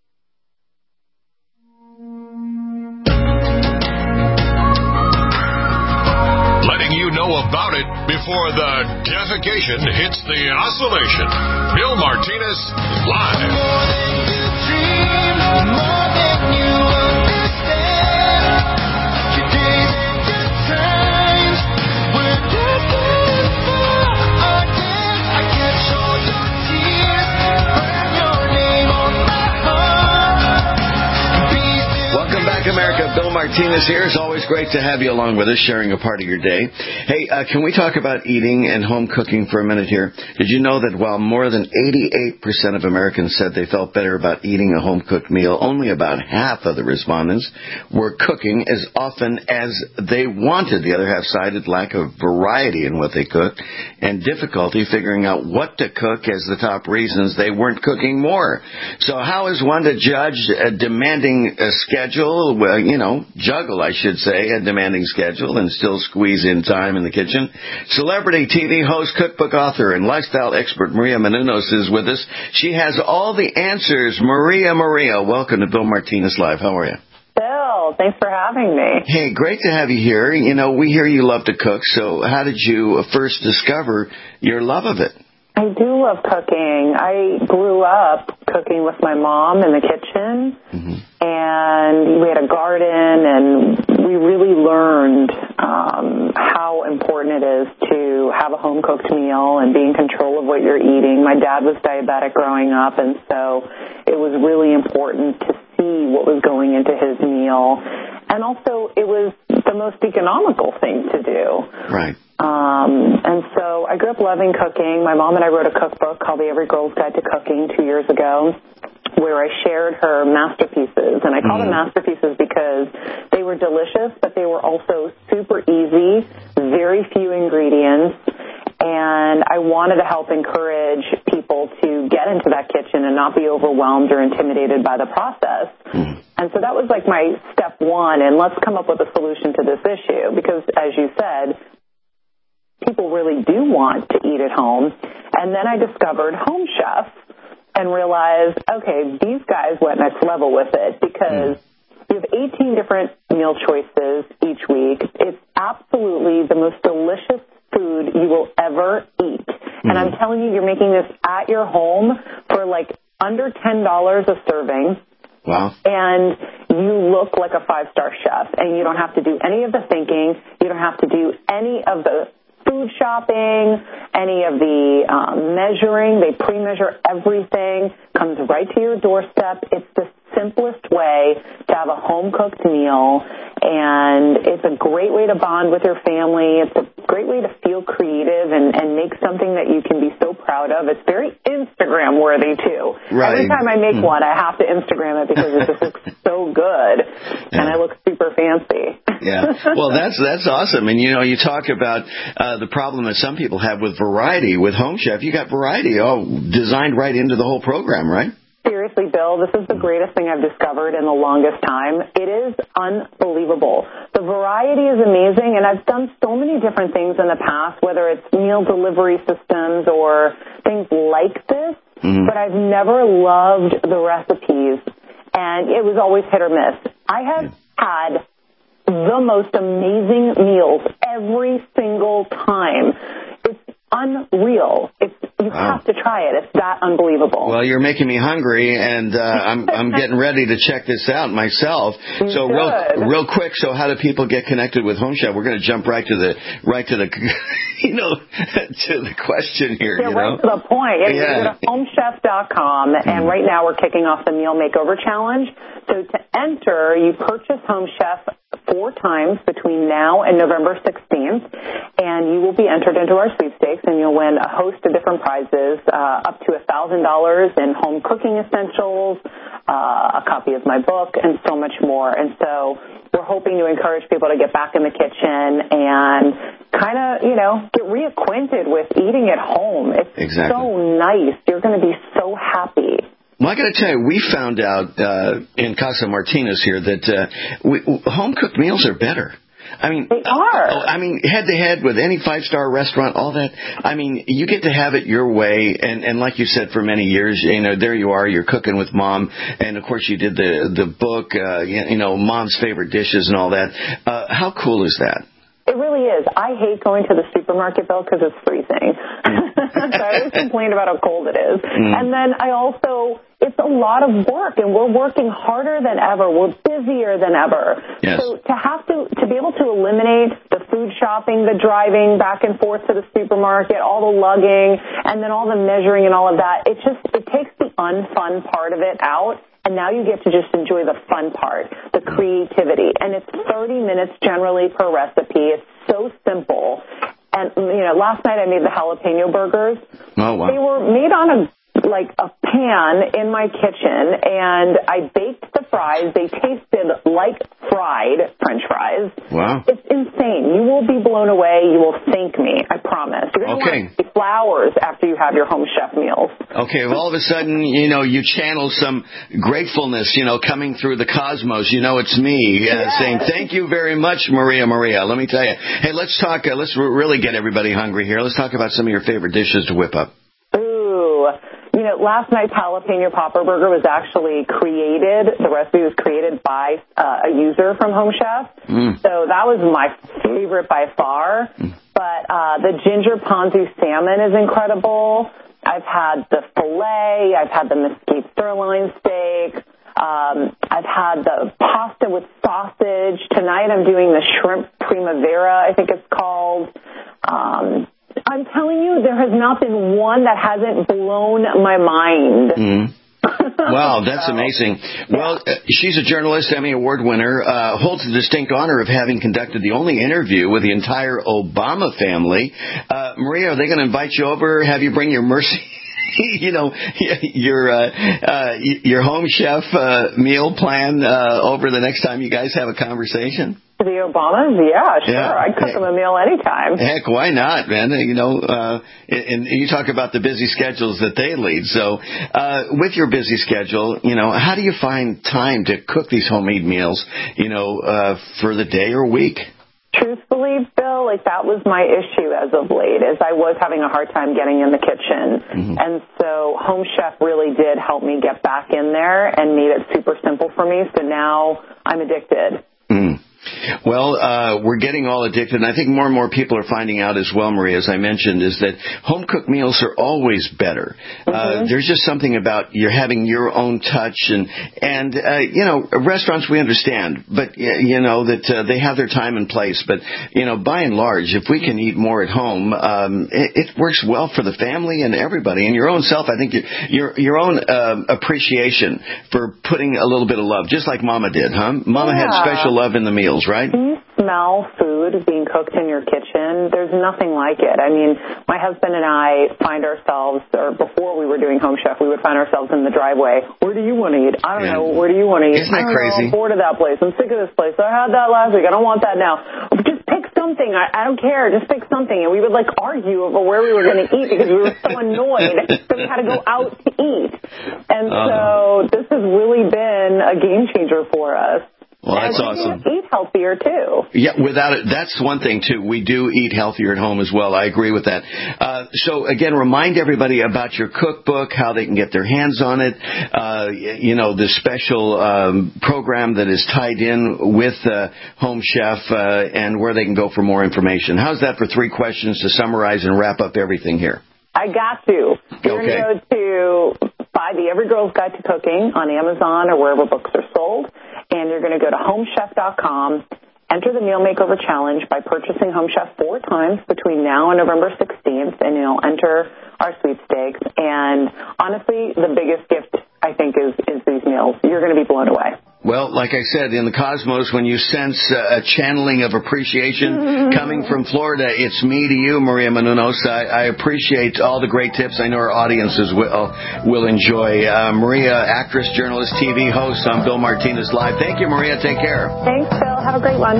About it before the defecation hits the oscillation. Bill Martinez live. More than you dream, more than you understand. Your days and your times, we're looking for a dance. I catch all your tears, burn your name on my heart. Welcome back, America. Bill Martinez here. It's always great to have you along with us, sharing a part of your day. Hey, can we talk about eating and home cooking for a minute here? Did you know that while more than 88% of Americans said they felt better about eating a home-cooked meal, only about half of the respondents were cooking as often as they wanted. The other half cited lack of variety in what they cooked and difficulty figuring out what to cook as the top reasons they weren't cooking more. So how is one to judge a demanding schedule? Well, juggle, I should say, a demanding schedule and still squeeze in time in the kitchen. Celebrity TV host, cookbook author, and lifestyle expert Maria Menounos is with us. She has all the answers. Maria, welcome to Bill Martinez Live. How are you? Bill, thanks for having me. Hey, great to have you here. We hear you love to cook, so how did you first discover your love of it? I do love cooking. I grew up cooking with my mom in the kitchen, and we had a garden, and we really learned how important it is to have a home-cooked meal and be in control of what you're eating. My dad was diabetic growing up, and so it was really important to see what was going into his meal. And also, it was the most economical thing to do. Right. And so I grew up loving cooking. My mom and I wrote a cookbook called The Every Girl's Guide to Cooking 2 years ago, where I shared her masterpieces. And I call them masterpieces because they were delicious, but they were also super easy, very few ingredients, And I wanted to help encourage people to get into that kitchen and not be overwhelmed or intimidated by the process. And so that was like my step one, and let's come up with a solution to this issue because, as you said, people really do want to eat at home. And then I discovered Home Chef and realized, okay, these guys went next level with it because you have 18 different meal choices each week. It's absolutely the most delicious food you will ever eat. And I'm telling you, you're making this at your home for like under $10 a serving. Wow. And you look like a 5-star chef, and you don't have to do any of the thinking. You don't have to do any of the food shopping, any of the measuring. They pre-measure everything, comes right to your doorstep. It's the simplest way to have a home-cooked meal, and it's a great way to bond with your family. It's a great way to feel creative and make something that you can be so proud of. It's very Instagram-worthy, too. Right. Every time I make one, I have to Instagram it because it just looks so good, and I look super fancy. Yeah. Well, that's awesome. And, you talk about the problem that some people have with variety. With Home Chef, you got variety designed right into the whole program, right? Seriously, Bill, this is the greatest thing I've discovered in the longest time. It is unbelievable. The variety is amazing, and I've done so many different things in the past, whether it's meal delivery systems or things like this, but I've never loved the recipes, and it was always hit or miss. I have had the most amazing meals every single time. It's unreal. You have to try it. It's that unbelievable. Well, you're making me hungry, and I'm getting ready to check this out myself. So real quick, so how do people get connected with Home Chef? We're going to jump right to the to the question here. Right to the point. You go to homechef.com, and right now we're kicking off the Meal Makeover Challenge. So to enter, you purchase Home Chef 4 times between now and November 16th, and you will be entered into our sweepstakes, and you'll win a host of different prizes, up to $1,000 in home cooking essentials, a copy of my book, and so much more. And so we're hoping to encourage people to get back in the kitchen and kind of, get reacquainted with eating at home. It's so nice. You're going to be so happy. Well, I got to tell you, we found out in Casa Martinez here that home-cooked meals are better. I mean, they are. Head-to-head with any 5-star restaurant, all that. I mean, you get to have it your way, and like you said, for many years, there you are, you're cooking with Mom, and of course you did the book, Mom's Favorite Dishes and all that. How cool is that? It really is. I hate going to the supermarket, Bill, because it's freezing. So I always complain about how cold it is. And then it's a lot of work, and we're working harder than ever. We're busier than ever. Yes. So to be able to eliminate the food shopping, the driving back and forth to the supermarket, all the lugging, and then all the measuring and all of that, it takes the unfun part of it out. And now you get to just enjoy the fun part, the creativity. And it's 30 minutes generally per recipe. It's so simple. And, last night I made the jalapeno burgers. Oh, wow. They were made on a pan in my kitchen, and I baked the fries. They tasted like fried French fries. Wow. It's insane. You will be blown away. You will thank me. I promise. You're going to want to see flowers after you have your Home Chef meals. Okay, well, all of a sudden, you channel some gratefulness, coming through the cosmos. It's me saying, thank you very much, Maria. Let me tell you. Hey, let's talk, let's really get everybody hungry here. Let's talk about some of your favorite dishes to whip up. Last night's jalapeno popper burger was actually created. The recipe was created by a user from Home Chef. So that was my favorite by far. But the ginger ponzu salmon is incredible. I've had the filet. I've had the mesquite sirloin steak. I've had the pasta with sausage. Tonight I'm doing the shrimp primavera, I think it's called. I'm telling you, there has not been one that hasn't blown my mind. Wow, that's amazing. Well, she's a journalist, Emmy Award winner, holds the distinct honor of having conducted the only interview with the entire Obama family. Maria, are they going to invite you over, have you bring your Mercy... your Home Chef meal plan over the next time you guys have a conversation? The Obamas? Yeah, sure. Yeah. I'd cook them a meal anytime. Heck, why not, man? And you talk about the busy schedules that they lead. So, with your busy schedule, how do you find time to cook these homemade meals, for the day or week? Truthfully, Bill, that was my issue as of late, is I was having a hard time getting in the kitchen. Mm-hmm. And so Home Chef really did help me get back in there and made it super simple for me. So now I'm addicted. Mm. Well, we're getting all addicted, and I think more and more people are finding out as well, Maria, as I mentioned, is that home-cooked meals are always better. Mm-hmm. There's just something about you're having your own touch, and restaurants we understand, but, that they have their time and place. But, by and large, if we can eat more at home, it works well for the family and everybody. And your own self, I think your own appreciation for putting a little bit of love, just like Mama did, huh? Mama had special love in the meals, right? When you smell food being cooked in your kitchen, there's nothing like it. I mean, my husband and I find ourselves, or before we were doing Home Chef, we would find ourselves in the driveway. Where do you want to eat? I don't know. Where do you want to eat? Isn't that crazy? I'm bored of that place. I'm sick of this place. I had that last week. I don't want that now. Just pick something. I don't care. Just pick something. And we would argue over where we were going to eat because we were so annoyed that we had to go out to eat. And so this has really been a game changer for us. Well, that's awesome. Eat healthier, too. Yeah, without it, that's one thing, too. We do eat healthier at home as well. I agree with that. So, again, remind everybody about your cookbook, how they can get their hands on it, the special program that is tied in with Home Chef, and where they can go for more information. How's that for 3 questions to summarize and wrap up everything here? I got you. You're going to go to buy the Every Girl's Guide to Cooking on Amazon or wherever books are sold. And you're going to go to homechef.com, enter the Meal Makeover Challenge by purchasing Home Chef 4 times between now and November 16th, and you'll enter our sweepstakes. And honestly, the biggest gift, I think, is these meals. You're going to be blown away. Well, like I said, in the cosmos, when you sense a channeling of appreciation coming from Florida, it's me to you, Maria Menounos. I appreciate all the great tips. I know our audiences will enjoy. Maria, actress, journalist, TV host on Bill Martinez Live. Thank you, Maria. Take care. Thanks, Bill. Have a great one.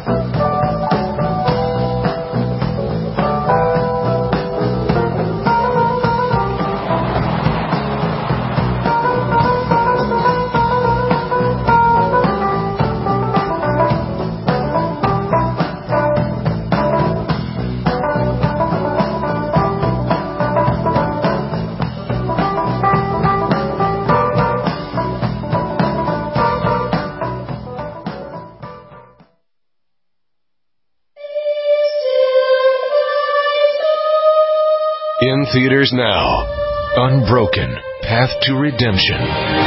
In theaters now, Unbroken, Path to Redemption.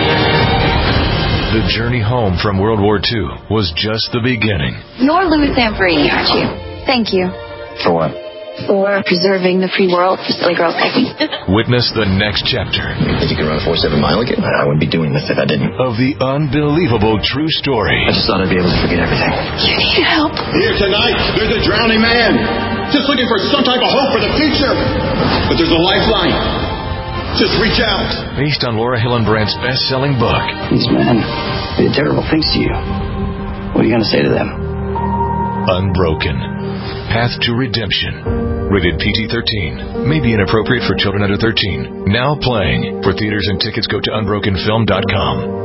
The journey home from World War II was just the beginning. You're Louis Zamperini, aren't you? Thank you. For what? For preserving the free world for silly girls like me. Witness the next chapter. If you could run a 4.7 mile again, I wouldn't be doing this if I didn't. Of the unbelievable true story. I just thought I'd be able to forget everything. You need help. Here tonight, there's a drowning man. Just looking for some type of hope for the future. But there's a lifeline. Just reach out. Based on Laura Hillenbrandt's best-selling book. These men did terrible things to you. What are you going to say to them? Unbroken. Path to Redemption. Rated PG-13. May be inappropriate for children under 13. Now playing. For theaters and tickets, go to unbrokenfilm.com.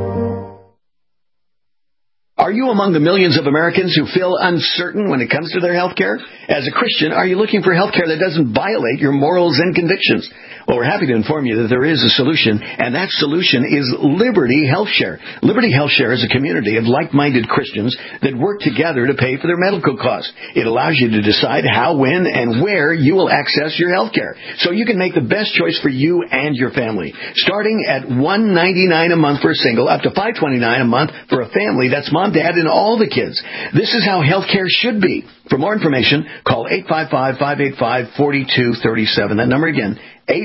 Are you among the millions of Americans who feel uncertain when it comes to their health care? As a Christian, are you looking for health care that doesn't violate your morals and convictions? Well, we're happy to inform you that there is a solution, and that solution is Liberty HealthShare. Liberty HealthShare is a community of like-minded Christians that work together to pay for their medical costs. It allows you to decide how, when, and where you will access your health care, so you can make the best choice for you and your family. Starting at $199 a month for a single, up to $529 a month for a family. That's mom, dad, and all the kids. This is how health care should be. For more information, call 855-585-4237. That number again,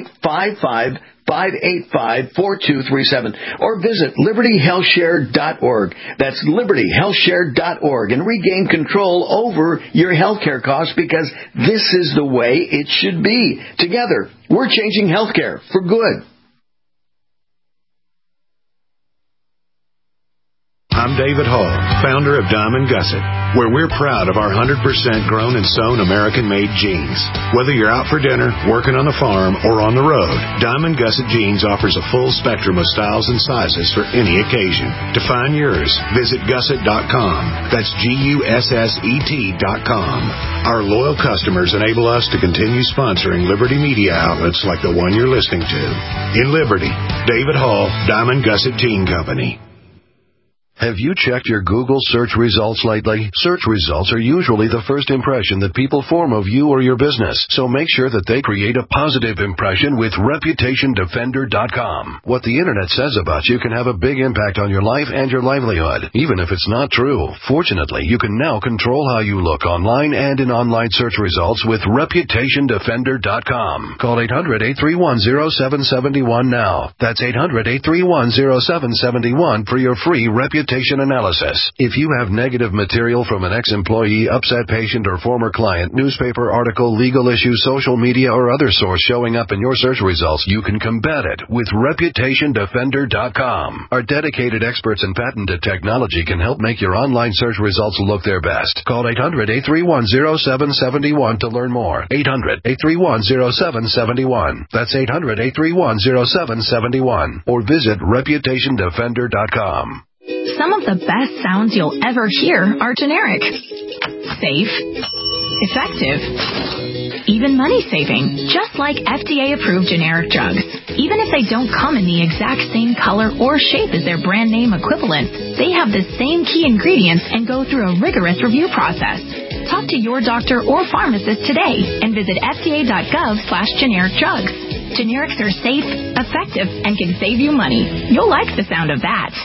855-585-4237. Or visit libertyhealthshare.org. That's libertyhealthshare.org. And regain control over your health care costs, because this is the way it should be. Together, we're changing health care for good. I'm David Hall, founder of Diamond Gusset, where we're proud of our 100% grown and sewn American-made jeans. Whether you're out for dinner, working on the farm, or on the road, Diamond Gusset Jeans offers a full spectrum of styles and sizes for any occasion. To find yours, visit Gusset.com. That's GUSSET.com. Our loyal customers enable us to continue sponsoring Liberty media outlets like the one you're listening to. In Liberty, David Hall, Diamond Gusset Jean Company. Have you checked your Google search results lately? Search results are usually the first impression that people form of you or your business, so make sure that they create a positive impression with ReputationDefender.com. What the Internet says about you can have a big impact on your life and your livelihood, even if it's not true. Fortunately, you can now control how you look online and in online search results with ReputationDefender.com. Call 800-831-0771 now. That's 800-831-0771 for your free reputation analysis. If you have negative material from an ex-employee, upset patient, or former client, newspaper article, legal issue, social media, or other source showing up in your search results, you can combat it with ReputationDefender.com. Our dedicated experts in patented technology can help make your online search results look their best. Call 800-831-0771 to learn more. 800-831-0771. That's 800-831-0771. Or visit ReputationDefender.com. Some of the best sounds you'll ever hear are generic. Safe. Effective. Even money-saving. Just like FDA-approved generic drugs. Even if they don't come in the exact same color or shape as their brand name equivalents, they have the same key ingredients and go through a rigorous review process. Talk to your doctor or pharmacist today and visit fda.gov/generic drugs. Generics are safe, effective, and can save you money. You'll like the sound of that.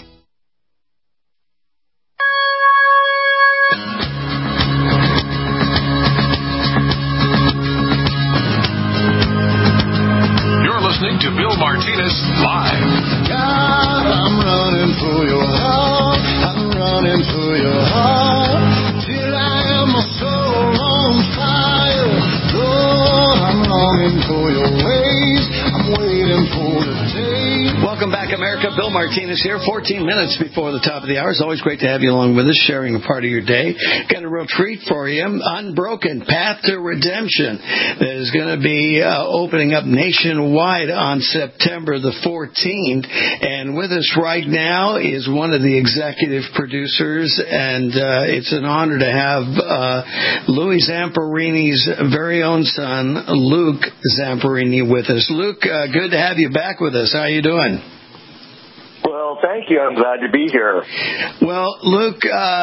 Listening to Bill Martinez Live. God, I'm running for your heart. I'm running for your heart. Till I am a soul on fire. Lord, I'm longing for your ways. I'm waiting for the day. Welcome back, America. Bill Martinez here. 14 minutes before the top of the hour. It's always great to have you along with us, sharing a part of your day. Got a real treat for you. Unbroken Path to Redemption that is going to be opening up nationwide on September the 14th. And with us right now is one of the executive producers, and it's an honor to have Louis Zamperini's very own son, Luke Zamperini, with us. Luke, good to have you back with us. How are you doing? Well, thank you. I'm glad to be here. Well, Luke,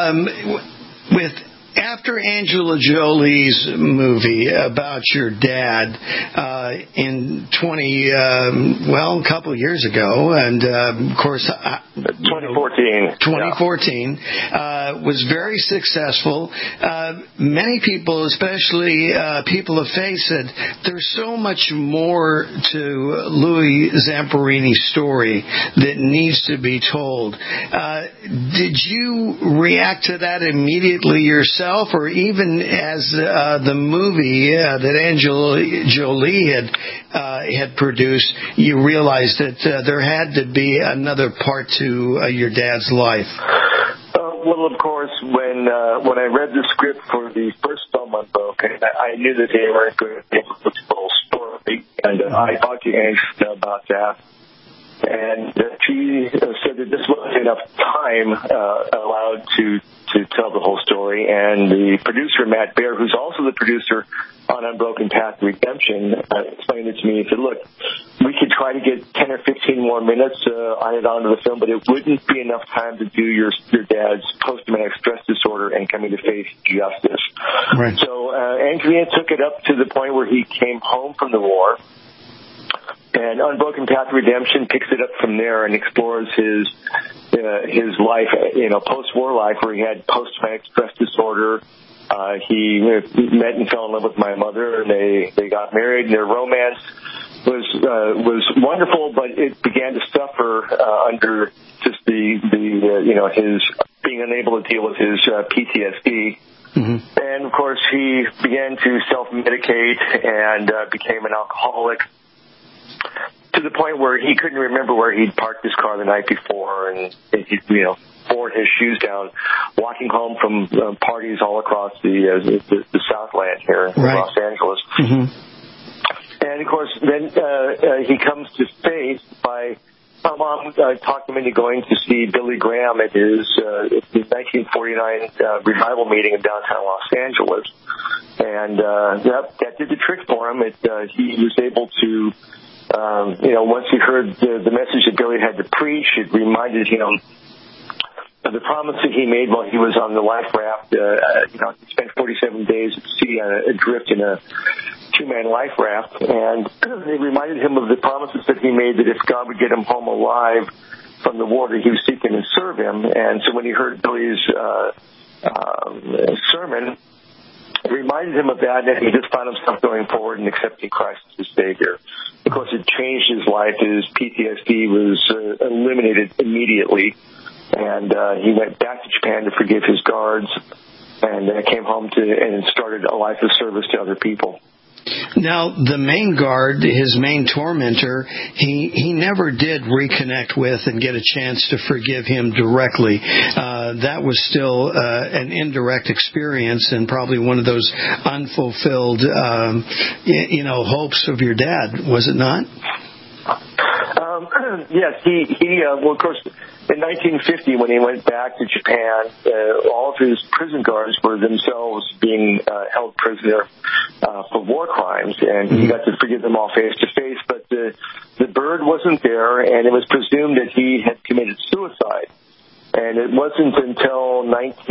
after Angela Jolie's movie about your dad in a couple of years ago, and of course, 2014, was very successful. Many people, especially people of faith, said there's so much more to Louis Zamperini's story that needs to be told. Did you react to that immediately yourself? Or even as the movie that Angela Jolie had produced, you realized that there had to be another part to your dad's life? Well, of course, when I read the script for the first film Unbroken, I knew that they weren't going to be able to tell the whole story, and I talked to Angela about that. And she said that this wasn't enough time allowed to tell the whole story. And the producer, Matt Baer, who's also the producer on Unbroken Path to Redemption, explained it to me. He said, look, we could try to get 10 or 15 more minutes on it onto the film, but it wouldn't be enough time to do your dad's post-traumatic stress disorder and coming to face justice. Right. So Angelina took it up to the point where he came home from the war. And Unbroken Path to Redemption picks it up from there and explores his life, post-war life, where he had post-traumatic stress disorder. He met and fell in love with my mother, and they got married. And their romance was wonderful, but it began to suffer under just his being unable to deal with his PTSD. Mm-hmm. And of course, he began to self-medicate and became an alcoholic, to the point where he couldn't remember where he'd parked his car the night before, and he pouring his shoes down, walking home from parties all across the Southland here in Los Angeles. And, of course, then he comes to faith by my mom talked him into going to see Billy Graham at his 1949 revival meeting in downtown Los Angeles. And that did the trick for him. He was able to, once he heard the message that Billy had to preach, it reminded him of the promise that he made while he was on the life raft. He spent 47 days at sea adrift in a two-man life raft, and it reminded him of the promises that he made that if God would get him home alive from the water, he would seek him and serve him. And so when he heard Billy's sermon, it reminded him of that, and he just found himself going forward and accepting Christ as his Savior. Of course, it changed his life. His PTSD was eliminated immediately, and he went back to Japan to forgive his guards, and came home and started a life of service to other people. Now, the main guard, his main tormentor, he never did reconnect with and get a chance to forgive him directly. That was still an indirect experience and probably one of those unfulfilled, hopes of your dad, was it not? Yes, well, of course, in 1950, when he went back to Japan, all of his prison guards were themselves being held prisoner for war crimes, and he got to forgive them all face to face. But the bird wasn't there, and it was presumed that he had committed suicide. And it wasn't until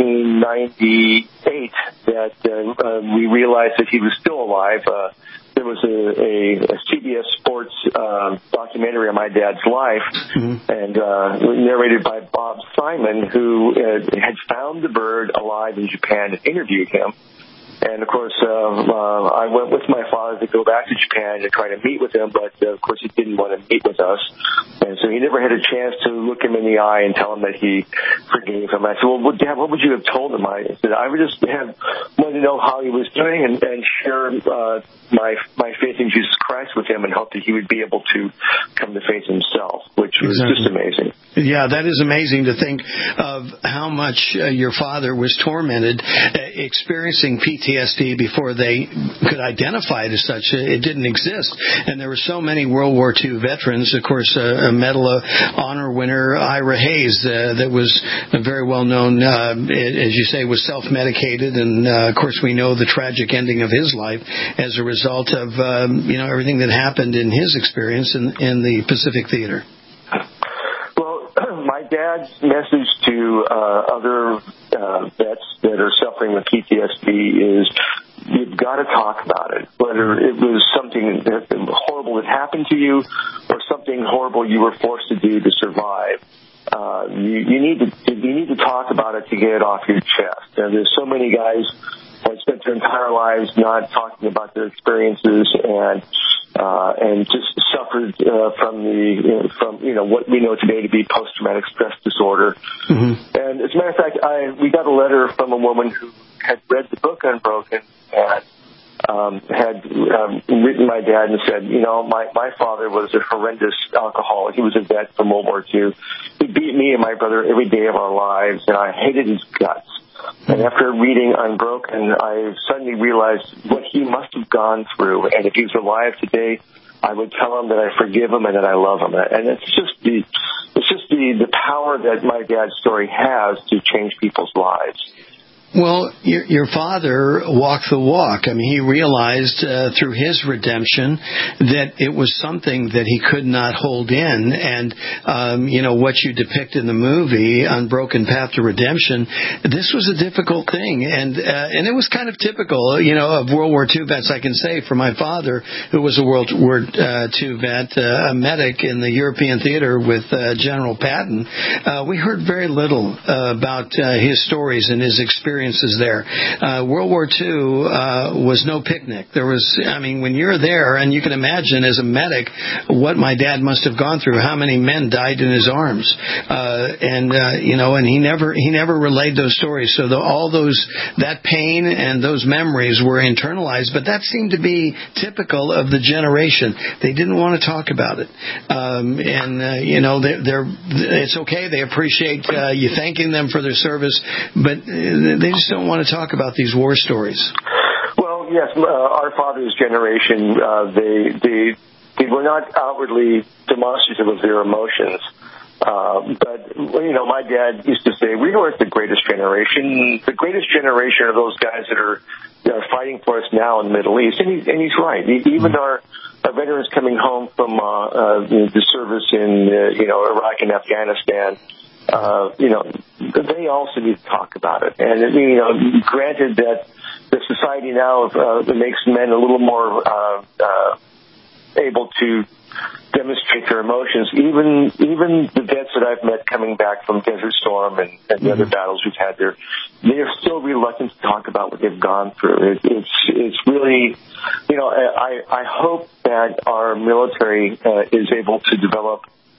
1998 that we realized that he was still alive. There was a CBS Sports documentary on my dad's life, and narrated by Bob Simon, who had found the bird alive in Japan and interviewed him. And, of course, I went with my father to go back to Japan to try to meet with him, but, of course, he didn't want to meet with us. And so he never had a chance to look him in the eye and tell him that he forgave him. I said, well, Dad, what would you have told him? I said, I would just want to know how he was doing and share my faith in Jesus Christ with him and hope that he would be able to come to faith himself, which was just amazing. Yeah, that is amazing to think of how much your father was tormented, experiencing PTSD before they could identify it as such. It didn't exist. And there were so many World War II veterans, of course, a Medal of Honor winner, Ira Hayes, that was very well known, as you say, was self-medicated. And, of course, we know the tragic ending of his life as a result of, everything that happened in his experience in the Pacific Theater. My dad's message to other vets that are suffering with PTSD is you've got to talk about it, whether it was something horrible that happened to you or something horrible you were forced to do to survive. You need to talk about it to get it off your chest. And there's so many guys who have spent their entire lives not talking about their experiences and just suffered from what we know today to be post-traumatic stress disorder. And as a matter of fact, we got a letter from a woman who had read the book Unbroken and had written my dad and said, my father was a horrendous alcoholic. He was a vet from World War II. He beat me and my brother every day of our lives, and I hated his guts. And after reading Unbroken, I suddenly realized what he must have gone through. And if he was alive today, I would tell him that I forgive him and that I love him. And it's just the power that my dad's story has to change people's lives. Well, your father walked the walk. I mean, he realized through his redemption that it was something that he could not hold in. And, what you depict in the movie, Unbroken Path to Redemption, this was a difficult thing. And it was kind of typical, of World War II vets, I can say, for my father, who was a World War II vet, a medic in the European theater with General Patton. We heard very little about his stories and his experience experiences there. World War II was no picnic. There was, when you're there, and you can imagine as a medic what my dad must have gone through, how many men died in his arms, and he never relayed those stories. So that pain and those memories were internalized, but that seemed to be typical of the generation. They didn't want to talk about it, it's okay. They appreciate you thanking them for their service, but they just don't want to talk about these war stories. Well, yes, our father's generation, they were not outwardly demonstrative of their emotions. But my dad used to say, we weren't the greatest generation. The greatest generation are those guys that are fighting for us now in the Middle East. And he's right. Even our veterans coming home from the service in Iraq and Afghanistan, they also need to talk about it. And granted that the society now makes men a little more able to demonstrate their emotions. Even the vets that I've met coming back from Desert Storm and the other battles we've had there, they are still reluctant to talk about what they've gone through. It's really, I hope that our military is able to develop,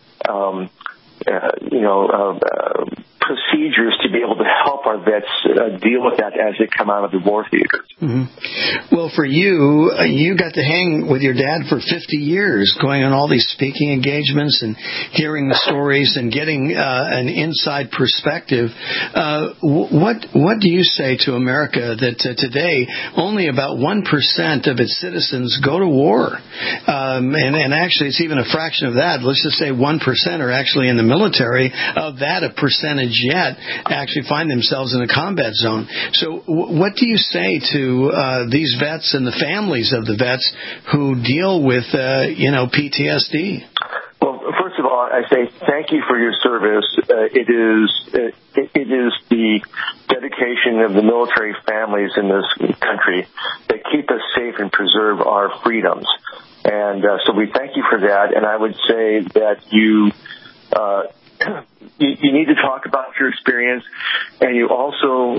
procedures to be able to help our vets deal with that as they come out of the war theater. Mm-hmm. Well, for you got to hang with your dad for 50 years, going on all these speaking engagements and hearing the stories and getting an inside perspective. What do you say to America that today only about 1% of its citizens go to war? And actually, it's even a fraction of that. Let's just say 1% are actually in the military. Of that, a percentage yet actually find themselves in a combat zone. So what do you say to these vets and the families of the vets who deal with, PTSD? Well, first of all, I say thank you for your service. It is the dedication of the military families in this country that keep us safe and preserve our freedoms. And so we thank you for that. And I would say that you need to talk about your experience, and you also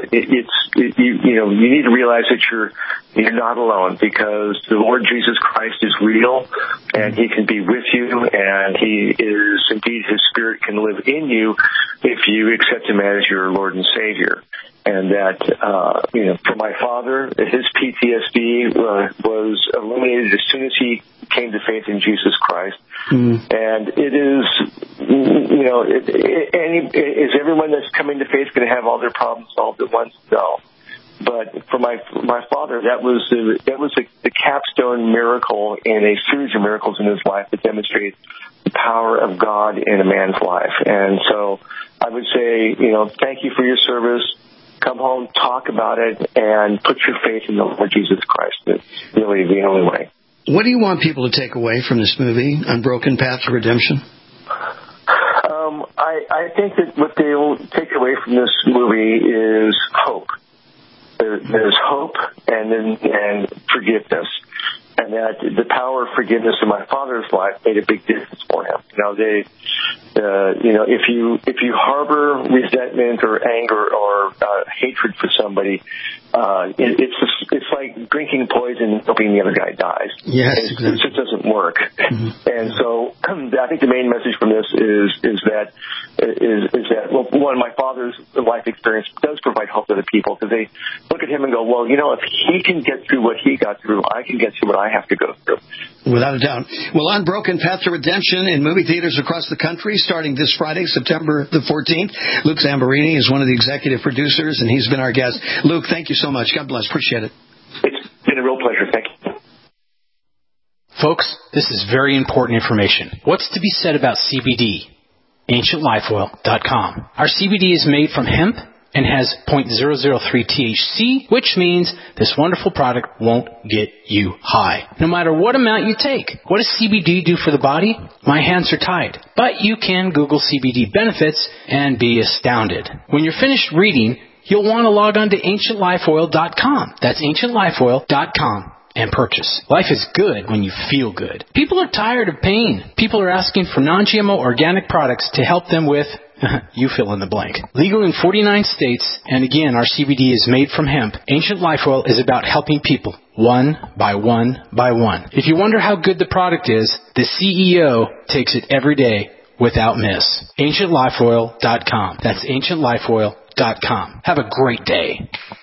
you need to realize that you're not alone, because the Lord Jesus Christ is real, and He can be with you, and He is indeed, His Spirit can live in you if you accept Him as your Lord and Savior. And that, for my father, his PTSD was eliminated as soon as he came to faith in Jesus Christ. And it is, is everyone that's coming to faith going to have all their problems solved at once? No. But for my father, that was the capstone miracle in a series of miracles in his life that demonstrated the power of God in a man's life. And so I would say, thank you for your service. Come home, talk about it, and put your faith in the Lord Jesus Christ. It's really the only way. What do you want people to take away from this movie, Unbroken Path to Redemption? I think that what they'll take away from this movie is hope. There's hope and forgiveness. And that the power of forgiveness in my father's life made a big difference for him. If you harbor resentment or anger or hatred for somebody, it's like drinking poison and hoping the other guy dies. Yes, exactly. It just doesn't work. Mm-hmm. And so I think the main message from this is that one, my father's life experience does provide hope to the people, because they look at him and go, well, if he can get through what he got through, I can get through what I have to go through. Without a doubt. Well, Unbroken Path to Redemption in movie theaters across the country starting this Friday, September the 14th. Luke Zamborini is one of the executive producers, and he's been our guest. Luke, thank you so much. God bless. Appreciate it. It's been a real pleasure. Thank you. Folks, this is very important information. What's to be said about CBD? AncientLifeOil.com. Our CBD is made from hemp and has 0.003 THC, which means this wonderful product won't get you high, no matter what amount you take. What does CBD do for the body? My hands are tied. But you can Google CBD benefits and be astounded. When you're finished reading, you'll want to log on to AncientLifeOil.com. That's AncientLifeOil.com. And purchase. Life is good when you feel good. People are tired of pain. People are asking for non-GMO organic products to help them with You fill in the blank. Legal in 49 states, and again, our CBD is made from hemp. Ancient Life Oil is about helping people, one by one by one. If you wonder how good the product is, the CEO takes it every day without miss. AncientLifeOil.com. That's AncientLifeOil.com. Have a great day.